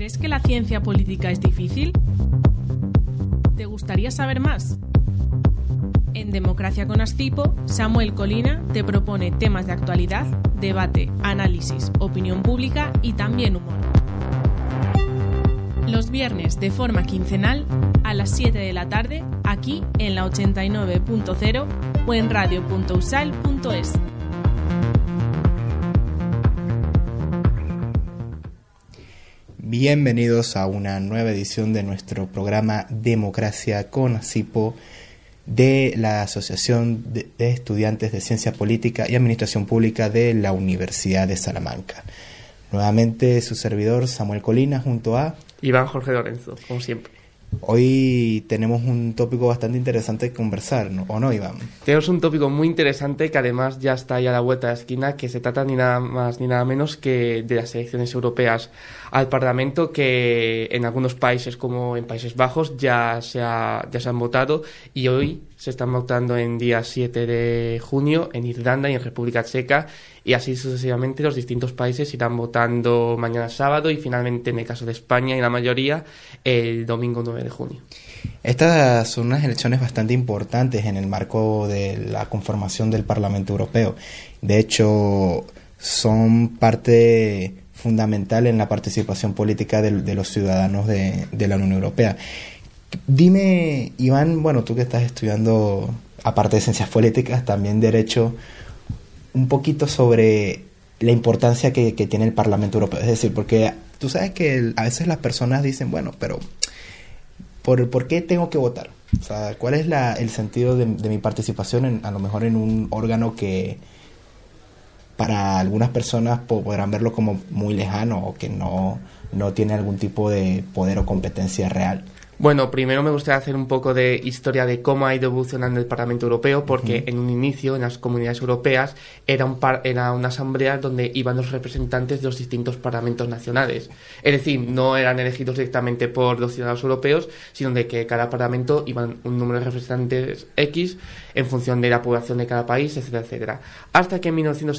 ¿Crees que la ciencia política es difícil? ¿Te gustaría saber más? En Democracia con Ascipo, Samuel Colina te propone temas de actualidad, debate, análisis, opinión pública y también humor. Los viernes de forma quincenal a las 7 de la tarde, aquí en la 89.0 o en radio.usal.es. Bienvenidos a una nueva edición de nuestro programa Democracia con Ascipo de la Asociación de Estudiantes de Ciencia Política y Administración Pública de la Universidad de Salamanca. Nuevamente su servidor Samuel Colina junto a Iván Jorge Lorenzo, como siempre. Hoy tenemos un tópico bastante interesante que conversar, ¿no? ¿O no, Iván? Tenemos un tópico muy interesante que además ya está ahí a la vuelta de la esquina, que se trata ni nada más ni nada menos que de las elecciones europeas al Parlamento, que en algunos países como en Países Bajos ya se han votado, y hoy se están votando en día 7 de junio en Irlanda y en República Checa, y así sucesivamente los distintos países irán votando mañana sábado y finalmente, en el caso de España y la mayoría, el domingo 9 de junio. Estas son unas elecciones bastante importantes en el marco de la conformación del Parlamento Europeo. De hecho, son parte fundamental en la participación política de los ciudadanos de la Unión Europea. Dime, Iván, bueno, tú que estás estudiando, aparte de ciencias políticas, también derecho, un poquito sobre la importancia que tiene el Parlamento Europeo. Es decir, porque tú sabes que a veces las personas dicen, bueno, pero ¿por qué tengo que votar? O sea, ¿cuál es el sentido de mi participación a lo mejor en un órgano que para algunas personas podrán verlo como muy lejano o que no tiene algún tipo de poder o competencia real? Bueno, primero me gustaría hacer un poco de historia de cómo ha ido evolucionando el Parlamento Europeo, porque en un inicio, en las comunidades europeas, era una asamblea donde iban los representantes de los distintos parlamentos nacionales. Es decir, no eran elegidos directamente por los ciudadanos europeos, sino de que cada parlamento iban un número de representantes X en función de la población de cada país, etcétera, etcétera. Hasta que en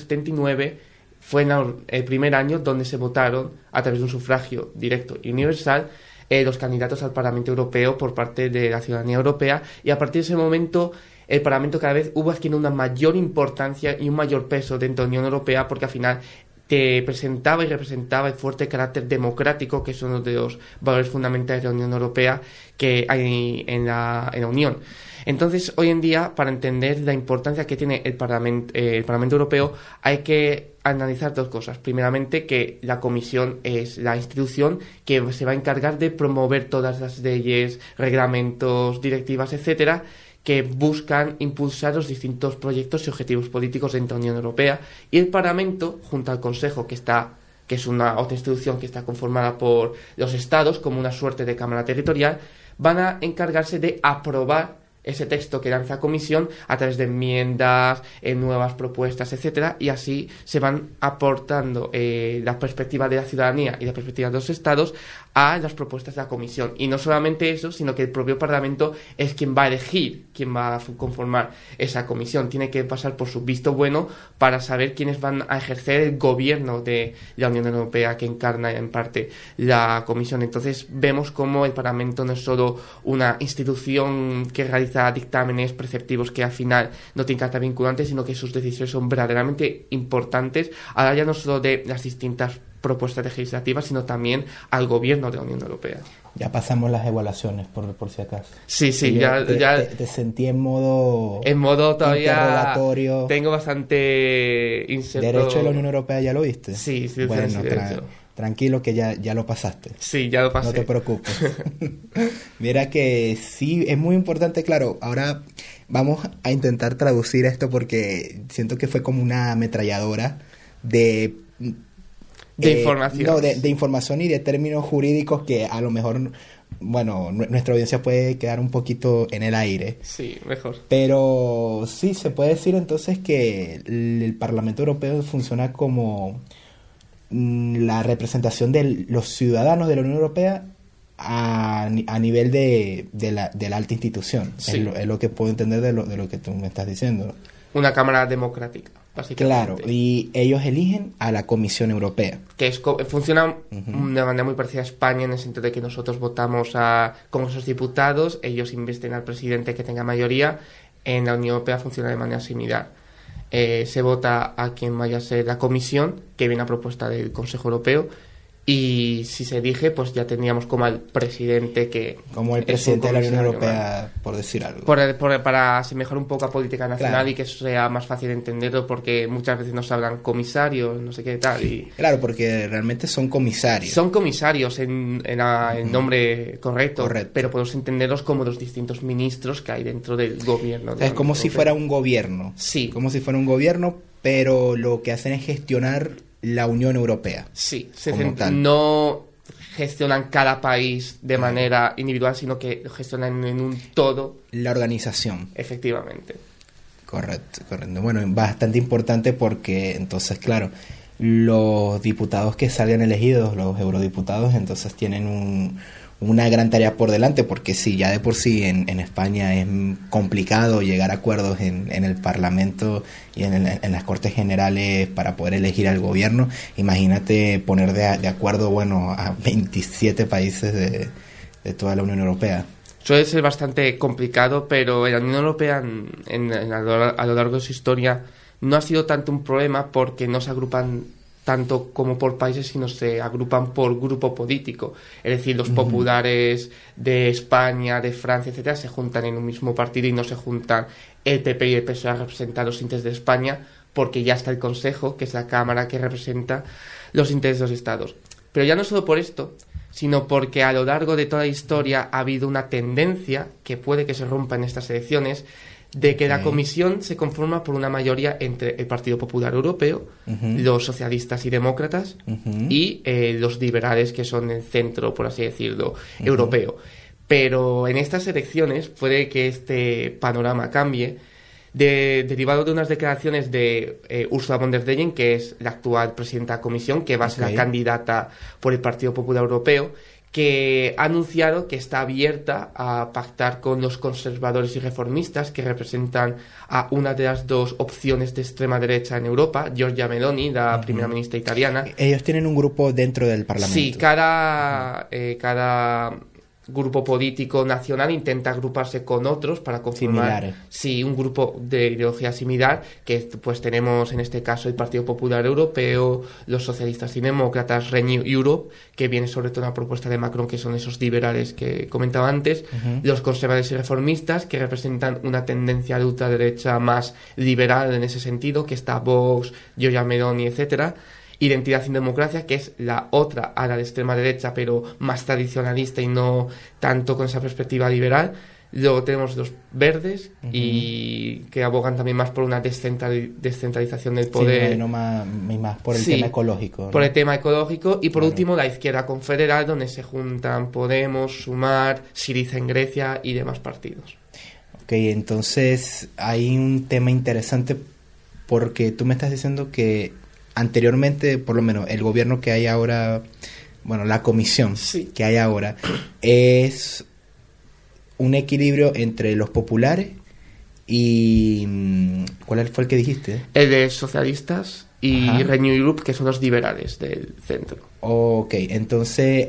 1979 fue el primer año donde se votaron, a través de un sufragio directo y universal, los candidatos al Parlamento Europeo por parte de la ciudadanía europea, y a partir de ese momento el Parlamento cada vez hubo adquiriendo una mayor importancia y un mayor peso dentro de la Unión Europea, porque al final te presentaba y representaba el fuerte carácter democrático, que es uno de los valores fundamentales de la Unión Europea que hay en la Unión. Entonces, hoy en día, para entender la importancia que tiene el Parlamento Europeo, hay que analizar dos cosas. Primeramente, que la Comisión es la institución que se va a encargar de promover todas las leyes, reglamentos, directivas, etcétera, que buscan impulsar los distintos proyectos y objetivos políticos dentro de la Unión Europea. Y el Parlamento, junto al Consejo, que es una otra institución que está conformada por los Estados, como una suerte de cámara territorial, van a encargarse de aprobar ese texto que lanza la Comisión a través de enmiendas, nuevas propuestas, etcétera, y así se van aportando la perspectiva de la ciudadanía y la perspectiva de los Estados a las propuestas de la Comisión. Y no solamente eso, sino que el propio Parlamento es quien va a elegir quién va a conformar esa Comisión. Tiene que pasar por su visto bueno para saber quiénes van a ejercer el gobierno de la Unión Europea, que encarna en parte la Comisión. Entonces vemos cómo el Parlamento no es solo una institución que realiza dictámenes preceptivos que al final no tienen carácter vinculante, sino que sus decisiones son verdaderamente importantes, ahora ya no solo de las distintas propuestas legislativas, sino también al gobierno de la Unión Europea. Ya pasamos las evaluaciones, por si acaso. Sí, Te sentí en modo todavía interrogatorio. Tengo bastante inserto. ¿Derecho de la Unión Europea ya lo viste? Sí, bueno, sí, tranquilo que ya lo pasaste. Sí, ya lo pasé. No te preocupes. Mira que sí, es muy importante, claro. Ahora vamos a intentar traducir esto porque siento que fue como una ametralladora de información. No, de información y de términos jurídicos que a lo mejor, bueno, nuestra audiencia puede quedar un poquito en el aire. Sí, mejor. Pero sí, se puede decir entonces que el Parlamento Europeo funciona como la representación de los ciudadanos de la Unión Europea a nivel de la alta institución. Sí. Es lo que puedo entender de lo que tú me estás diciendo. Una cámara democrática. básicamente. Claro, y ellos eligen a la Comisión Europea. Que funciona de manera muy parecida a España, en el sentido de que nosotros votamos con esos diputados, ellos invisten al presidente que tenga mayoría. En la Unión Europea funciona de manera similar. Se vota a quien vaya a ser la comisión, que viene a propuesta del Consejo Europeo, y si se elige, pues ya tendríamos como al presidente que... Como el presidente de la Unión Europea, por decir algo. Para asemejar un poco a política nacional, claro. Y que eso sea más fácil de entenderlo, porque muchas veces nos hablan comisarios, no sé qué tal. Y... Claro, porque realmente son comisarios. Son comisarios en el nombre correcto, pero podemos entenderlos como los distintos ministros que hay dentro del gobierno. Es como si fuera un gobierno. Sí. Como si fuera un gobierno, pero lo que hacen es gestionar la Unión Europea. Sí, no gestionan cada país de manera individual, sino que gestionan en un todo. La organización. Efectivamente. Correcto. Bueno, bastante importante porque entonces, claro, los diputados que salgan elegidos, los eurodiputados, entonces tienen una gran tarea por delante, porque si ya de por sí en España es complicado llegar a acuerdos en el Parlamento y en las Cortes Generales para poder elegir al gobierno, imagínate poner de acuerdo, bueno, a 27 países de toda la Unión Europea. Suele ser bastante complicado, pero en la Unión Europea a lo largo de su historia no ha sido tanto un problema, porque no se agrupan tanto como por países, sino se agrupan por grupo político. Es decir, los populares de España, de Francia, etcétera, se juntan en un mismo partido y no se juntan el PP y el PSOE a representar los intereses de España, porque ya está el Consejo, que es la Cámara que representa los intereses de los Estados. Pero ya no solo por esto, sino porque a lo largo de toda la historia ha habido una tendencia, que puede que se rompa en estas elecciones, de que la Comisión se conforma por una mayoría entre el Partido Popular Europeo, los socialistas y demócratas, y los liberales, que son el centro, por así decirlo, europeo. Pero en estas elecciones puede que este panorama cambie, derivado de unas declaraciones de Ursula von der Leyen, que es la actual presidenta de la Comisión, que va a ser la candidata por el Partido Popular Europeo, que ha anunciado que está abierta a pactar con los conservadores y reformistas, que representan a una de las dos opciones de extrema derecha en Europa, Giorgia Meloni, la primera ministra italiana. Ellos tienen un grupo dentro del Parlamento. Sí, cada grupo político nacional intenta agruparse con otros para conformar un grupo de ideología similar, que pues tenemos en este caso el Partido Popular Europeo, los socialistas y demócratas, Renew Europe, que viene sobre todo una propuesta de Macron, que son esos liberales que comentaba antes, los conservadores y reformistas, que representan una tendencia de ultraderecha más liberal en ese sentido, que está Vox, Giorgia Meloni, etcétera. Identidad y Democracia, que es la otra ala de extrema derecha, pero más tradicionalista y no tanto con esa perspectiva liberal. Luego tenemos los verdes, y que abogan también más por una descentralización del poder. Sí, más por el tema ecológico, ¿no? Por el tema ecológico. Y por último, la izquierda confederal, donde se juntan Podemos, Sumar, Syriza en Grecia y demás partidos. Ok, entonces hay un tema interesante, porque tú me estás diciendo que anteriormente, por lo menos, el gobierno que hay ahora, bueno, la comisión que hay ahora, es un equilibrio entre los populares y... ¿Cuál fue el que dijiste? El de socialistas y Renew Europe, que son los liberales del centro. Ok, entonces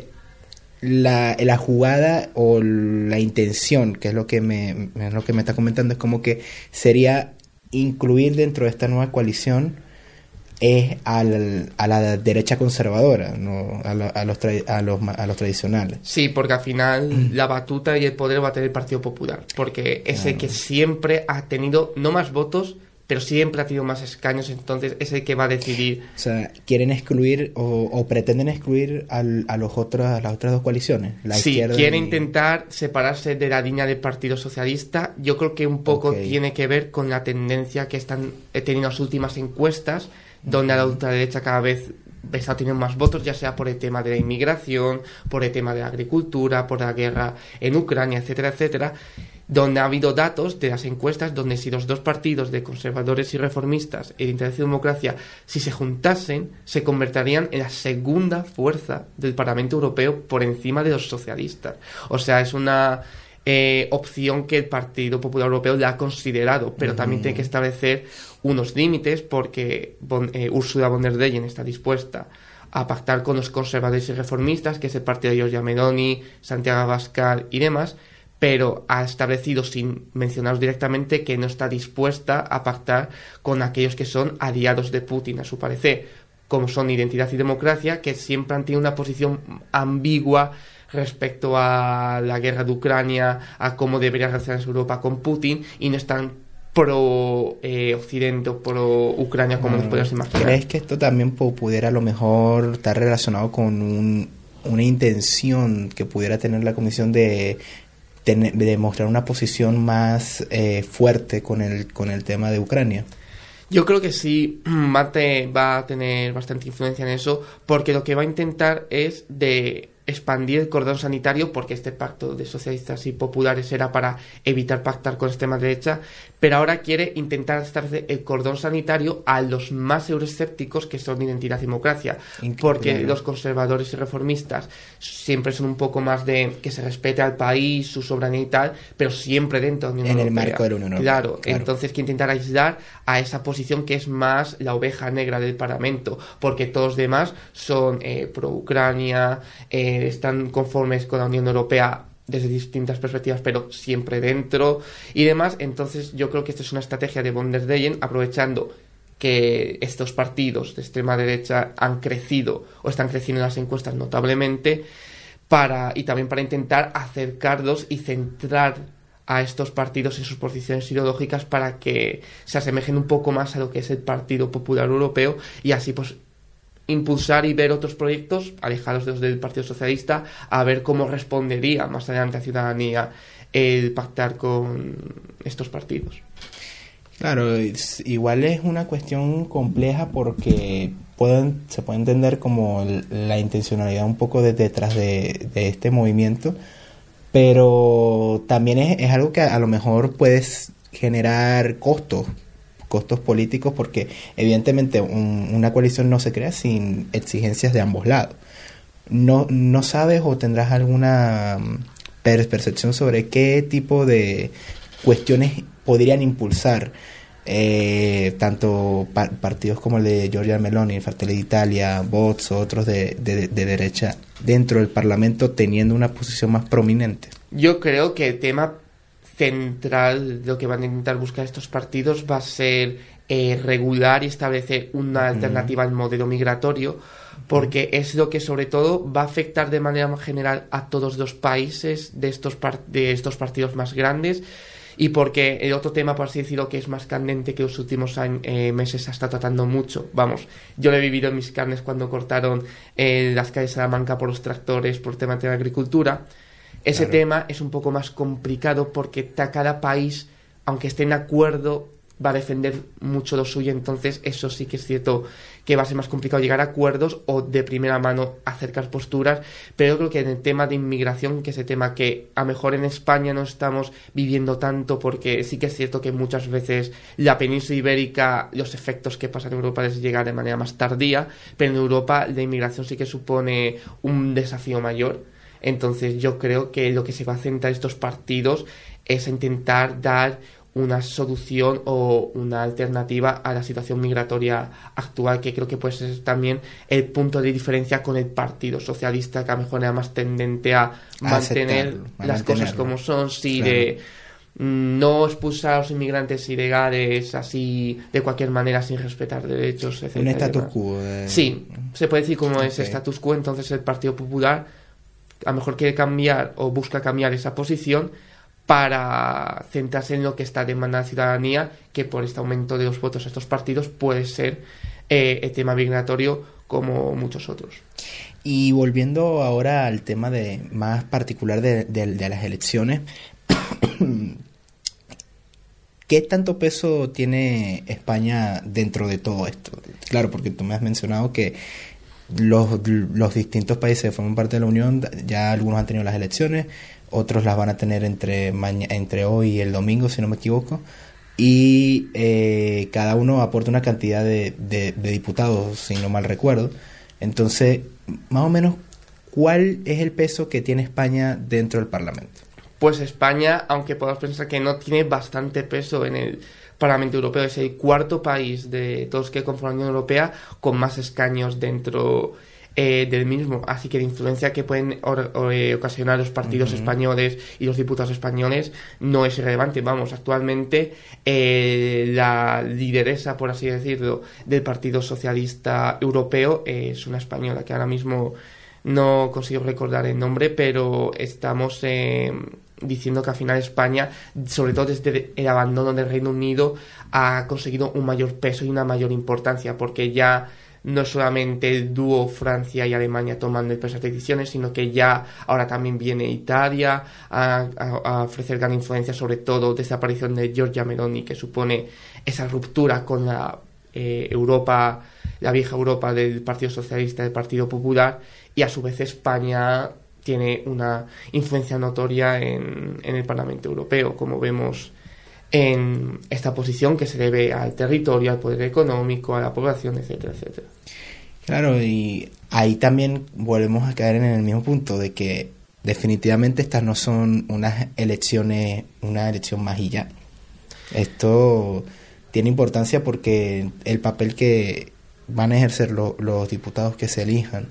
la jugada o la intención, que es lo que me está comentando, es como que sería incluir dentro de esta nueva coalición es a la derecha conservadora, no a los tradicionales. Sí, porque al final la batuta y el poder va a tener el Partido Popular, porque es el que siempre ha tenido no más votos, pero siempre ha tenido más escaños, entonces es el que va a decidir. O sea, quieren excluir o pretenden excluir a las otras dos coaliciones. Quieren intentar separarse de la línea del Partido Socialista. Yo creo que un poco tiene que ver con la tendencia que están teniendo las últimas encuestas, donde a la ultraderecha cada vez está teniendo más votos, ya sea por el tema de la inmigración, por el tema de la agricultura, por la guerra en Ucrania, etcétera, etcétera, donde ha habido datos de las encuestas donde si los dos partidos de conservadores y reformistas, el Identidad y Democracia, si se juntasen, se convertirían en la segunda fuerza del Parlamento Europeo por encima de los socialistas. O sea, es una opción que el Partido Popular Europeo la ha considerado, pero también tiene que establecer unos límites, porque Ursula von der Leyen está dispuesta a pactar con los conservadores y reformistas, que es el partido de Giorgia Meloni, Santiago Abascal y demás, pero ha establecido, sin mencionarlos directamente, que no está dispuesta a pactar con aquellos que son aliados de Putin, a su parecer, como son Identidad y Democracia, que siempre han tenido una posición ambigua respecto a la guerra de Ucrania, a cómo debería relacionarse Europa con Putin, y no están pro Occidente o pro Ucrania como nos podemos imaginar. ¿Crees que esto también pudiera a lo mejor estar relacionado con una intención que pudiera tener la Comisión de mostrar una posición más fuerte con el tema de Ucrania? Yo creo que sí va a tener bastante influencia en eso, porque lo que va a intentar es de expandir el cordón sanitario, porque este pacto de socialistas y populares era para evitar pactar con la extrema derecha, pero ahora quiere intentar establecer el cordón sanitario a los más euroescépticos, que son Identidad y Democracia, porque los conservadores y reformistas siempre son un poco más de que se respete al país, su soberanía y tal, pero siempre dentro de la Unión Europea. En el marco de la Unión Europea. Claro, entonces quiere intentar aislar a esa posición que es más la oveja negra del Parlamento, porque todos los demás son pro Ucrania, están conformes con la Unión Europea desde distintas perspectivas, pero siempre dentro y demás. Entonces yo creo que esta es una estrategia de von der Leyen, aprovechando que estos partidos de extrema derecha han crecido o están creciendo en las encuestas notablemente, y también para intentar acercarlos y centrar a estos partidos en sus posiciones ideológicas, para que se asemejen un poco más a lo que es el Partido Popular Europeo, y así pues impulsar y ver otros proyectos alejados de los del Partido Socialista, a ver cómo respondería más adelante a ciudadanía el pactar con estos partidos. Claro, igual es una cuestión compleja, porque se puede entender como la intencionalidad un poco detrás de este movimiento, pero también es algo que a lo mejor puedes generar costos políticos, porque evidentemente una coalición no se crea sin exigencias de ambos lados. ¿No sabes o tendrás alguna percepción sobre qué tipo de cuestiones podrían impulsar tanto partidos como el de Giorgia Meloni, Fratelli d'Italia, Vox o otros de derecha dentro del Parlamento, teniendo una posición más prominente? Yo creo que el tema central de lo que van a intentar buscar estos partidos va a ser regular y establecer una alternativa al modelo migratorio, porque es lo que sobre todo va a afectar de manera más general a todos los países de estos partidos más grandes, y porque el otro tema, por así decirlo, que es más candente, que los últimos meses se está tratando mucho. Vamos, yo lo he vivido en mis carnes cuando cortaron las calles de Salamanca por los tractores, por temas de la agricultura. Ese tema es un poco más complicado, porque cada país, aunque esté en acuerdo, va a defender mucho lo suyo. Entonces eso sí que es cierto que va a ser más complicado llegar a acuerdos o de primera mano acercar posturas. Pero yo creo que en el tema de inmigración, que es el tema que a lo mejor en España no estamos viviendo tanto, porque sí que es cierto que muchas veces la península ibérica, los efectos que pasan en Europa les llegan de manera más tardía, pero en Europa la inmigración sí que supone un desafío mayor. Entonces yo creo que lo que se va a centrar estos partidos es intentar dar una solución o una alternativa a la situación migratoria actual, que creo que puede ser también el punto de diferencia con el Partido Socialista, que a lo mejor era más tendente a mantener las cosas como son, sí, claro, de no expulsar a los inmigrantes ilegales así de cualquier manera sin respetar derechos, etc. Un status quo. Sí, se puede decir como es status quo. Entonces el Partido Popular a lo mejor quiere cambiar o busca cambiar esa posición para centrarse en lo que está demandando la ciudadanía, que por este aumento de los votos a estos partidos puede ser el tema migratorio, como muchos otros. Y volviendo ahora al tema más particular de las elecciones, ¿qué tanto peso tiene España dentro de todo esto? Claro, porque tú me has mencionado que los distintos países que forman parte de la Unión, ya algunos han tenido las elecciones, otros las van a tener entre hoy y el domingo, si no me equivoco, y cada uno aporta una cantidad de diputados, si no mal recuerdo. Entonces, más o menos, ¿cuál es el peso que tiene España dentro del Parlamento? Pues España, aunque podamos pensar que no tiene bastante peso en el Parlamento Europeo, es el cuarto país de todos que conforman la Unión Europea con más escaños dentro del mismo, así que la influencia que pueden ocasionar los partidos españoles y los diputados españoles no es irrelevante. Vamos, actualmente la lideresa, por así decirlo, del Partido Socialista Europeo es una española, que ahora mismo no consigo recordar el nombre, pero estamos diciendo que al final España, sobre todo desde el abandono del Reino Unido, ha conseguido un mayor peso y una mayor importancia, porque ya no solamente el dúo Francia y Alemania tomando esas decisiones, sino que ya ahora también viene Italia a ofrecer gran influencia, sobre todo desde la aparición de Giorgia Meloni, que supone esa ruptura con la Europa, la vieja Europa del Partido Socialista, del Partido Popular, y a su vez España tiene una influencia notoria en el Parlamento Europeo, como vemos en esta posición que se debe al territorio, al poder económico, a la población, etcétera, etcétera. Claro, y ahí también volvemos a caer en el mismo punto de que definitivamente estas no son unas elecciones, una elección más y ya. Esto tiene importancia porque el papel que van a ejercer los diputados que se elijan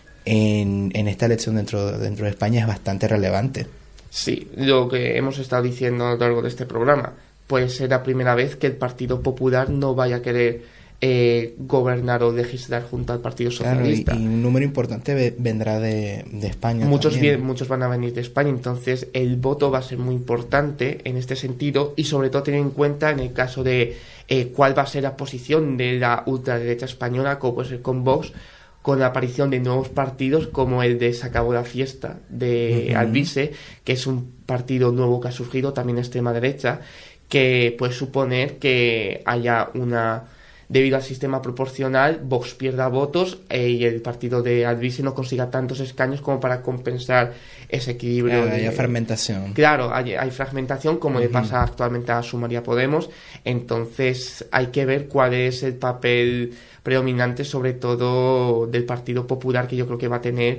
en esta elección dentro de España es bastante relevante. Sí, lo que hemos estado diciendo a lo largo de este programa, puede ser la primera vez que el Partido Popular no vaya a querer gobernar o legislar junto al Partido Socialista. Claro, y un número importante vendrá de España. Muchos van a venir de España, entonces el voto va a ser muy importante en este sentido, y sobre todo tener en cuenta en el caso de cuál va a ser la posición de la ultraderecha española, como puede ser con Vox, con la aparición de nuevos partidos como el de Se acabó la fiesta de Alvise, que es un partido nuevo que ha surgido, también extrema derecha, que puede suponer que haya debido al sistema proporcional, Vox pierda votos y el partido de Alvise no consiga tantos escaños como para compensar ese equilibrio. Claro, hay fragmentación. Claro, hay fragmentación, como le pasa actualmente a Sumar y a Podemos. Entonces hay que ver cuál es el papel predominante, sobre todo del Partido Popular, que yo creo que va a tener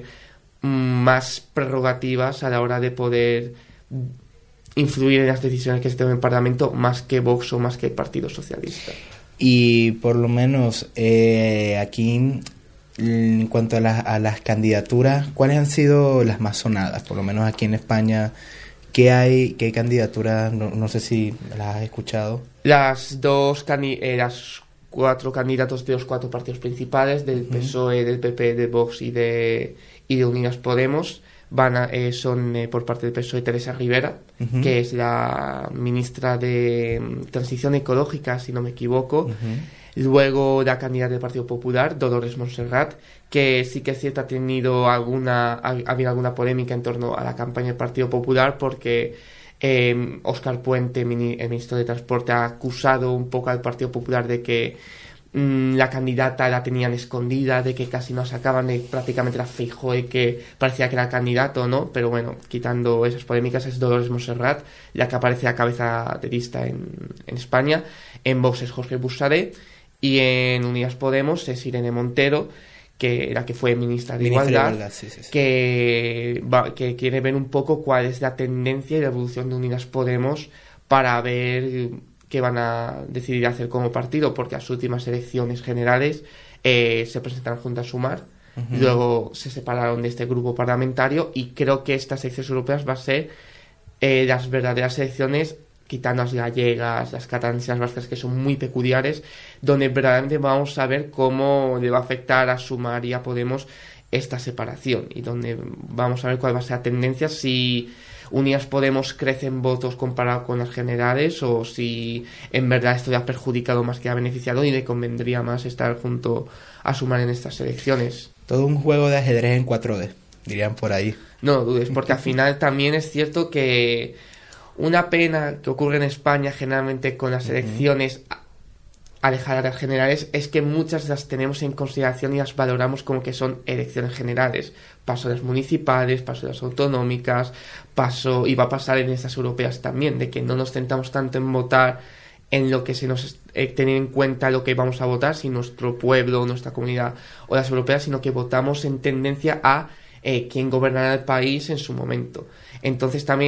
más prerrogativas a la hora de poder influir en las decisiones que se tomen en el Parlamento, más que Vox o más que el Partido Socialista. Y por lo menos aquí, en cuanto a las candidaturas, ¿cuáles han sido las más sonadas? Por lo menos aquí en España, ¿qué candidaturas? No sé si las has escuchado. Las cuatro candidatos de los cuatro partidos principales, del PSOE, del PP, de Vox y de Unidas Podemos, son por parte del PSOE Teresa Rivera, que es la ministra de Transición Ecológica, si no me equivoco. Luego la candidata del Partido Popular, Dolores Montserrat, que sí que es cierto ha habido alguna polémica en torno a la campaña del Partido Popular, porque Óscar Puente, el ministro de Transporte, ha acusado un poco al Partido Popular de que la candidata la tenían escondida, de que casi no sacaban, de prácticamente la Feijóo y que parecía que era candidato, ¿no? Pero bueno, quitando esas polémicas, es Dolores Montserrat la que aparece a cabeza de lista en España. En Vox es Jorge Buxadé y en Unidas Podemos es Irene Montero, que la que fue ministra de Igualdad, sí. Que quiere ver un poco cuál es la tendencia y la evolución de Unidas Podemos para ver qué van a decidir hacer como partido, porque a sus últimas elecciones generales se presentaron junto a Sumar, luego se separaron de este grupo parlamentario, y creo que estas elecciones europeas va a ser las verdaderas elecciones, quitando las gallegas, las catalanas y las vascas, que son muy peculiares, donde verdaderamente vamos a ver cómo le va a afectar a Sumar y a Podemos esta separación, y donde vamos a ver cuál va a ser la tendencia, si Unidas Podemos crece en votos comparado con las generales, o si en verdad esto le ha perjudicado más que ha beneficiado y le convendría más estar junto a Sumar en estas elecciones. Todo un juego de ajedrez en 4D, dirían por ahí. No dudes, porque al final también es cierto que una pena que ocurre en España generalmente con las elecciones alejadas de las generales es que muchas las tenemos en consideración y las valoramos como que son elecciones generales. Paso de las municipales, paso de las autonómicas, y va a pasar en estas europeas también, de que no nos centramos tanto en votar en lo que se nos tener en cuenta lo que vamos a votar, si nuestro pueblo, nuestra comunidad o las europeas, sino que votamos en tendencia a quién gobernará el país en su momento. Entonces también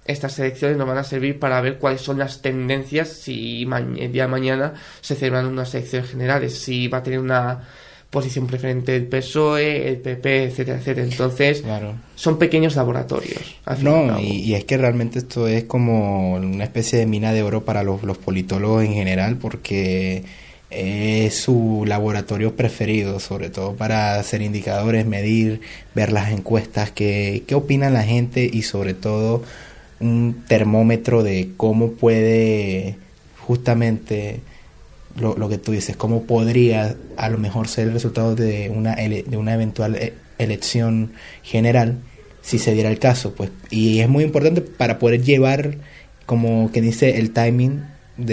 estas elecciones nos van a servir para ver cuáles son las tendencias si el día de mañana se celebran unas elecciones generales, si va a tener una posición preferente el PSOE, el PP, etcétera, etcétera. Entonces, claro, son pequeños laboratorios. No, y es que realmente esto es como una especie de mina de oro para los politólogos en general, porque es su laboratorio preferido, sobre todo para hacer indicadores, medir, ver las encuestas, qué opina la gente, y sobre todo un termómetro de cómo puede justamente lo que tú dices, cómo podría a lo mejor ser el resultado de una eventual elección general, si se diera el caso, pues. Y es muy importante para poder llevar, como que dice, el timing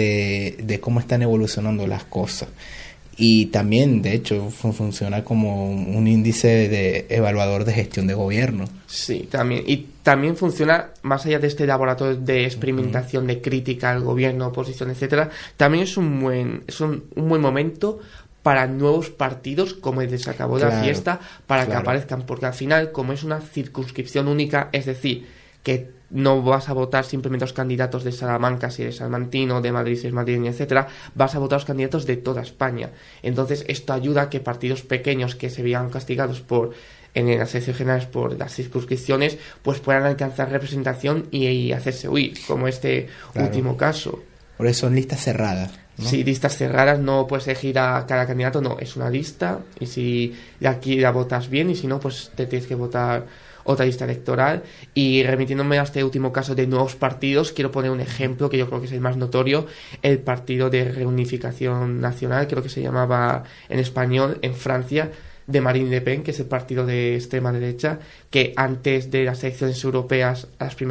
de cómo están evolucionando las cosas. Y también, de hecho, funciona como un índice de evaluador de gestión de gobierno. Sí, también. Y también funciona, más allá de este laboratorio de experimentación, de crítica al gobierno, oposición, etcétera, también es un buen momento para nuevos partidos, como el de Se Acabó la Fiesta, para que aparezcan. Porque al final, como es una circunscripción única, es decir, que no vas a votar simplemente a los candidatos de Salamanca si eres salmantino, de Madrid si eres madrileño, etcétera, vas a votar a los candidatos de toda España. Entonces esto ayuda a que partidos pequeños que se vean castigados en las elecciones generales por las circunscripciones, pues puedan alcanzar representación y hacerse huir, como este último caso. Por eso son listas cerradas, ¿no? Sí, listas cerradas, no puedes elegir a cada candidato, no, es una lista, y si aquí la votas bien, y si no, pues te tienes que votar otra lista electoral. Y remitiéndome a este último caso de nuevos partidos, quiero poner un ejemplo que yo creo que es el más notorio: el Partido de Reunificación Nacional, creo que se llamaba en español, en Francia, de Marine Le Pen, que es el partido de extrema derecha, que antes de las elecciones europeas, a las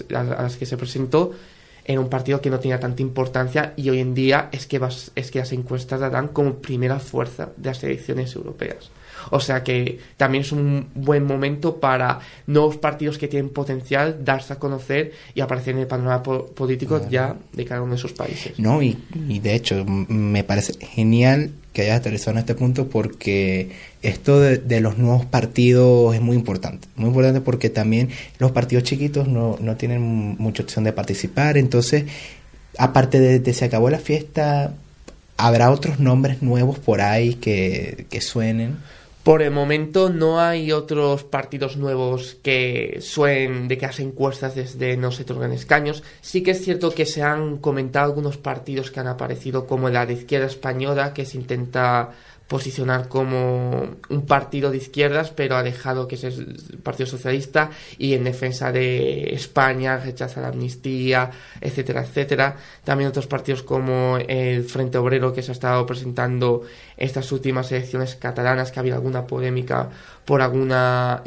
que se presentó, era un partido que no tenía tanta importancia, y hoy en día es que las encuestas la dan como primera fuerza de las elecciones europeas. O sea que también es un buen momento para nuevos partidos que tienen potencial darse a conocer y aparecer en el panorama político ya de cada uno de esos países. No, y de hecho me parece genial que hayas aterrizado en este punto, porque esto de los nuevos partidos es muy importante porque también los partidos chiquitos no tienen mucha opción de participar. Entonces, aparte de Se Acabó la Fiesta, ¿habrá otros nombres nuevos por ahí que suenen? Por el momento no hay otros partidos nuevos que suenen de que hacen encuestas desde no se otorgan escaños. Sí que es cierto que se han comentado algunos partidos que han aparecido, como la de Izquierda Española, que se intenta posicionar como un partido de izquierdas, pero alejado, que es el Partido Socialista, y en defensa de España, rechaza la amnistía, etcétera, etcétera. También otros partidos como el Frente Obrero, que se ha estado presentando estas últimas elecciones catalanas, que ha habido alguna polémica por alguna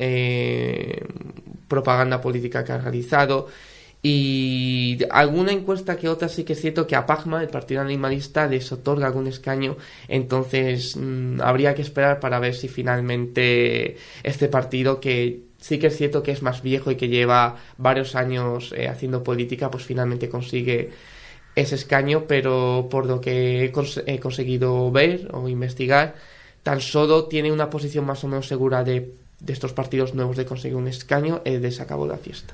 propaganda política que ha realizado. Y alguna encuesta que otra sí que es cierto que a PAJMA, el Partido Animalista, les otorga algún escaño. Entonces habría que esperar para ver si finalmente este partido, que sí que es cierto que es más viejo y que lleva varios años haciendo política, pues finalmente consigue ese escaño. Pero por lo que he conseguido ver o investigar, tan solo tiene una posición más o menos segura de estos partidos nuevos de conseguir un escaño, el de Se Acabó la Fiesta.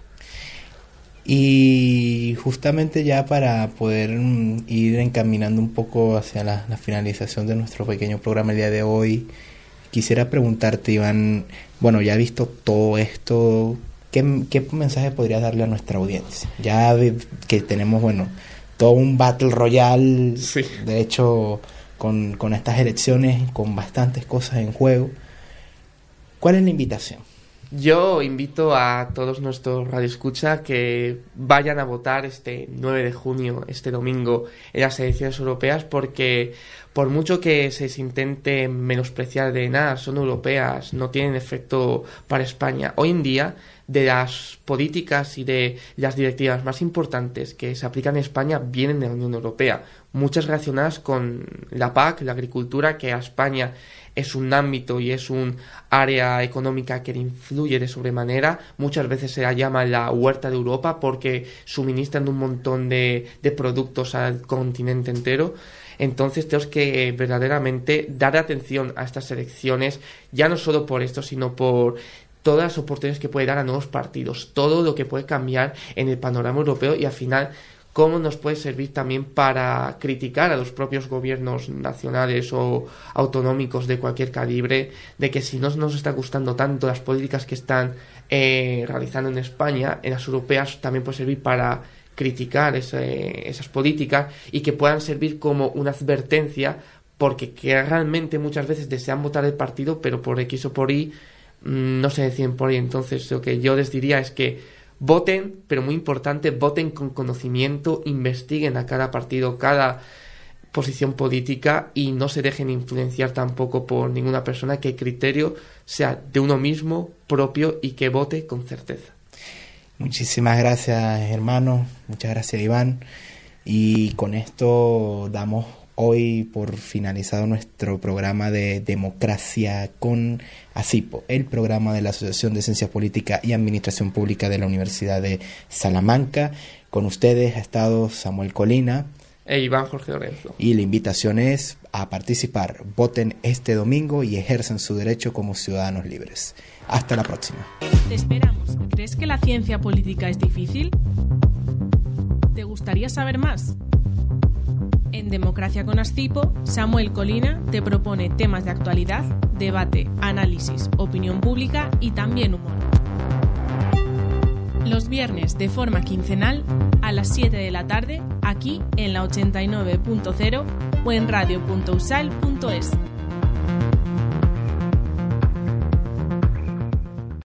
Y justamente ya para poder ir encaminando un poco hacia la finalización de nuestro pequeño programa el día de hoy, quisiera preguntarte, Iván, bueno, ya visto todo esto, ¿qué mensaje podrías darle a nuestra audiencia? Ya que tenemos, bueno, todo un Battle Royale, sí, de hecho, con estas elecciones, con bastantes cosas en juego, ¿cuál es la invitación? Yo invito a todos nuestros radioescucha que vayan a votar este 9 de junio, este domingo, en las elecciones europeas, porque por mucho que se intente menospreciar de nada, son europeas, no tienen efecto para España. Hoy en día, de las políticas y de las directivas más importantes que se aplican en España vienen de la Unión Europea, muchas relacionadas con la PAC, la agricultura, que a España es un ámbito y es un área económica que le influye de sobremanera. Muchas veces se la llama la huerta de Europa porque suministran un montón de productos al continente entero. Entonces tenemos que verdaderamente dar atención a estas elecciones, ya no solo por esto, sino por todas las oportunidades que puede dar a nuevos partidos, todo lo que puede cambiar en el panorama europeo y al final cómo nos puede servir también para criticar a los propios gobiernos nacionales o autonómicos de cualquier calibre, de que si no nos está gustando tanto las políticas que están realizando en España, en las europeas también puede servir para criticar esas políticas y que puedan servir como una advertencia, porque que realmente muchas veces desean votar el partido, pero por X o por Y no se deciden por Y. Entonces lo que yo les diría es que voten, pero muy importante, voten con conocimiento, investiguen a cada partido, cada posición política y no se dejen influenciar tampoco por ninguna persona, que el criterio sea de uno mismo, propio, y que vote con certeza. Muchísimas gracias, hermano. Muchas gracias, Iván. Y con esto damos hoy por finalizado nuestro programa de Democracia con ACIPO, el programa de la Asociación de Ciencias Políticas y Administración Pública de la Universidad de Salamanca. Con ustedes ha estado Samuel Colina e Iván Jorge Lorenzo. Y la invitación es a participar. Voten este domingo y ejerzan su derecho como ciudadanos libres. Hasta la próxima. Te esperamos. ¿Crees que la ciencia política es difícil? ¿Te gustaría saber más? En Democracia con ASCIPO, Samuel Colina te propone temas de actualidad, debate, análisis, opinión pública y también humor. Los viernes de forma quincenal a las 7 de la tarde, aquí en la 89.0 o en radio.usal.es.